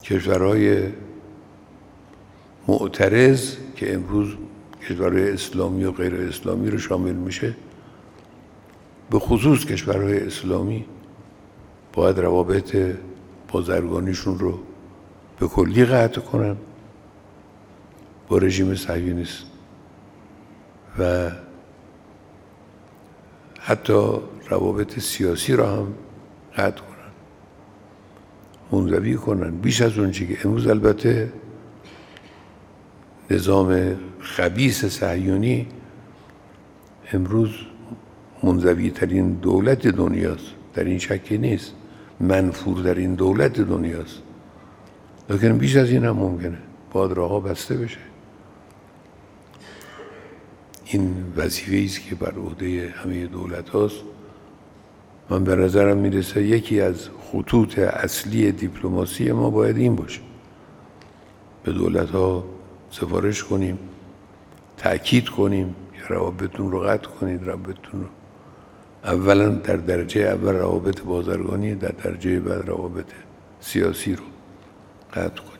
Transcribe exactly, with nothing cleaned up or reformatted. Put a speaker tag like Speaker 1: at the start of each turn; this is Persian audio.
Speaker 1: کشورهای معترض که امروز کشورهای اسلامی و غیر اسلامی رو شامل میشه، به خصوص کشورهای اسلامی باید روابط بازرگانیشون رو به کلی قطع کنن با رژیم صهیونیست و حتی روابط سیاسی را هم قطع کنن، منزوی کنن. بیش از اون چیزی که امروز البته نظام خبیث صهیونی امروز منزوی ترین دولت دنیاست، در این شکی نیست، منفور در این دولت دنیاست، لیکن بیش از این هم ممکنه باید راه‌ها بسته بشه. این وظیفه‌ای است که بر عهده همه دولت هاست. من به نظرم میرسه یکی از خطوط اصلی دیپلماسی ما باید این باشه، به دولت ها سفارش کنیم، تأکید کنیم که روابطتون رو قطع کنید، روابطتون رو اولا در درجه اول روابط بازرگانی، در درجه بعد روابط سیاسی رو قطع کنید.